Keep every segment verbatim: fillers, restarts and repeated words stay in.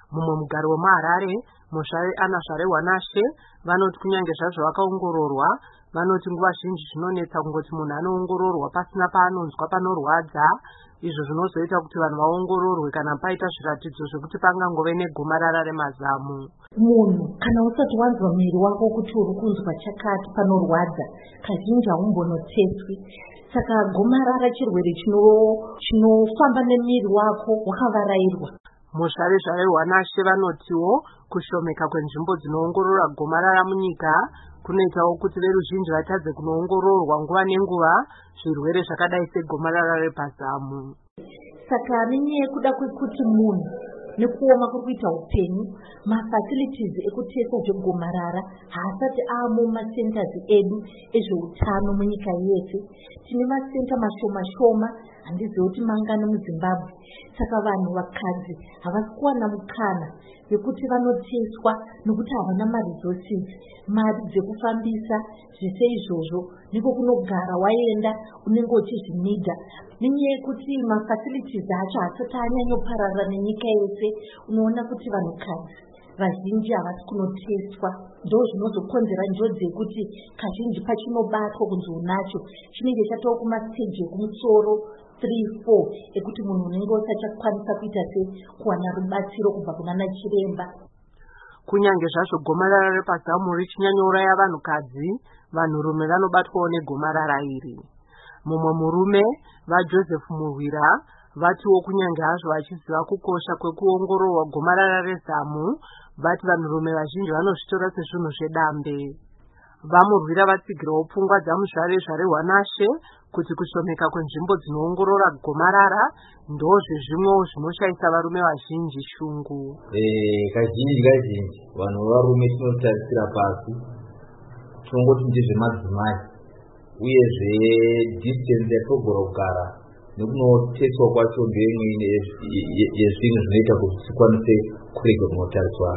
Mumwe mugari wemuHarare, Muzvare Anna Zvarewanashe, vanoti kunyange zvazvo vakaongororwa, vanoti nguva zhinji zvinonetsa kungoti munhu anoongororwa pasina paanonzwa panorwadza, izvo zvinozoita kuti vanhu vaongororwe kana paita zviratidzo zvekuti pangangove negomarara remazamu. Munhu kana usati wanzwa mwiri wako kuti uri kunzwa chakati panorwadza, kazhinji haumbonotsetswi. Saka gomarara chirwere chinofamba nemwiri wako wakavarairwa. Muzvare Zvarewanashe vanotiwo kushomeka kwenzvimbo dzinoongorora gomarara munyika kunoitawo kuti veruzhinji vatadze kunoongororwa nguva nenguva zvirwere zvakadai segomarara repazamu. Saka nenyaya yekuda kwekuti munhu nekuoma kuri kuita upenyu, mafacilities ekutesa zvegomarara haasati amo mumasenters edu ezveutano munyika yese. Tine masenta mashoma shoma, handizivi kuti mangani muZimbabwe. Saka vanhu vakadzi havasi kuwana mukana wekuti vanoteswa nokuti havana maresources, mari dzekufambisa zvese izvozvo, ndiko kunogara waenda unenge uchizvinida. Nenyaya yekuti mafacilities acho haasati anyanyopararira nenyika yese, unoona kuti vanhukadzi vazhinji havasi kunoteswa. Ndo zvinozokonzera njodzi yekuti kazhinji pachinobatwa kunzi unacho chinenge chatova kumastage ekumusoro three four ekuti munhu unenge usachakwanisa kuita se kuwana rubatsiro kubva kunana chiremba. Kunyange zvazvo gomarara repazamu richinyanyouraya vanhukadzi, vanhurume vanobatwawo negomarara iri. Mumwe murume, vaJoseph Murwira, vatiwo kunyange hazvo vachiziva kukosha kwekuongororwa gomarara rezamu, vati vanhurume vazhinji vanozvitora sezvinhu zvedambe. VaMurwira vatsigirawo pfungwa dzaMuzvare Zvarewanashe kuti kushomeka kwenzvimbo dzinoongorora gomarara ndozve zvimwewo zvinoshaisa varume vazhinji shungu. Eh, kazhinji kazhinji vanhu varume tinotarisira pasi tinongoti ndezvemadzimai, uyezve distance yatogora kugara nekunoteswa kwacho ndeimwe yezvinhu zvinoita kuti tikwanise kurega kunotariswa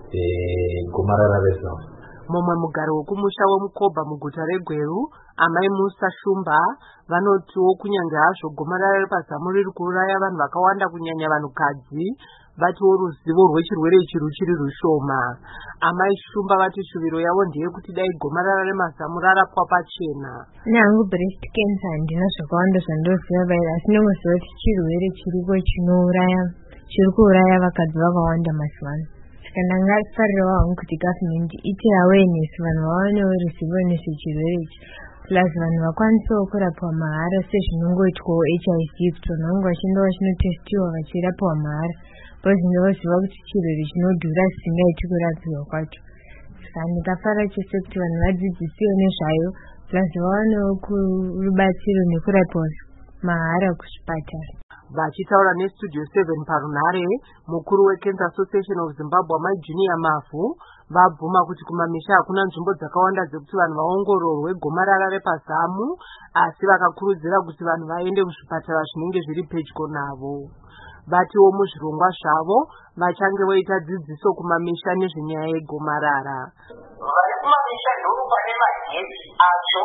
gomarara rezamu. Mumwe mugari wekumusha weMukoba muguta reGweru, Amai Musa Shumba, vanotiwo kunyange hazvo gomarara repazamu riri kuuraya vanhu vakawanda kunyanya vanhukadzi, vatiwo ruzivo rwechirwere ichi ruchiri rushoma. Amai Shumba vati shuviro yavo ndeyekuti dai gomarara remazamu rarapwa pachena. Nangu breast cancer ndina zvakawanda zvandinoziva baira, asi ndinoziva kuti chirwere chiriko chinouraya chiri kuuraya vakadzi vakawanda mazuva. Saka ndangafarirawo hangu kuti government ite awareness, vanhu vawanewo ruzivo nezvechirwere ichi, plus vanhu vakwanisewo kurapwa mahara sezvinongoitwawo H I V, kuti vanhu vangu vachienda vachinotestiwa vachirapwa mahara, because ndinoziva kuti chirwere chinodhura zvisingaiti kurapiwa kwacho. Saka ndikafara chose kuti vanhu vadzidzisiwe nezvayo, plus vawanewo rubatsiro nekurapiwa mahara kuzvipatara. Vachitaura neStudio seven parunhare, mukuru weCancer Association of Zimbabwe Mai Junior Mavu vabvuma kuti kumamisha hakuna nzvimbo dzakawanda dzekuti vanhu vaongororwe gomarara repazamu, asi vakakurudzira kuti vanhu vaende kuzvipatara zvinenge zviri pedyo navo. Vatiwo muzvirongwa zvavo vachange voita dzidziso kumamisha nezvenyaya yegomarara. Vari kumamisha ndoo pane magetsi acho,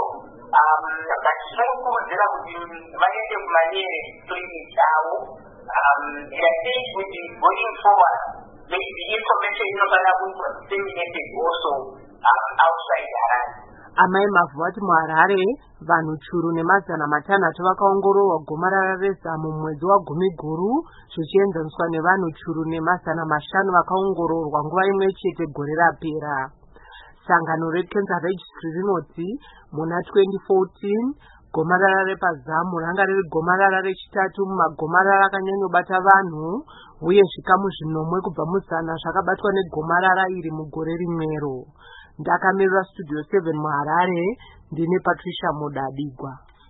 vachinokurudzira kuti vaende kumanyere clinic avo. I think with the going forward, maybe the information inofanira kuitwa disseminated also outside Harare. Amai Mavu vati muHarare vanhu churu nemazana matanhatu vakaongororwa gomarara rezamu mumwedzi wagumi guru, zvichienzaniswa nevanhu churu nemazana mashanu vakaongororwa nguva imwe chete gore rapera. Sangano reCancer Registry rinoti muna twenty fourteen gomarara repazamu ranga riri gomarara rechitatu mumagomarara akanyanyobata vanhu, uye zvikamu zvinomwe kubva muzana zvakabatwa negomarara iri mugore rimwero. Ndakamirira Studio seven muHarare, ndine Patricia Modabigwa.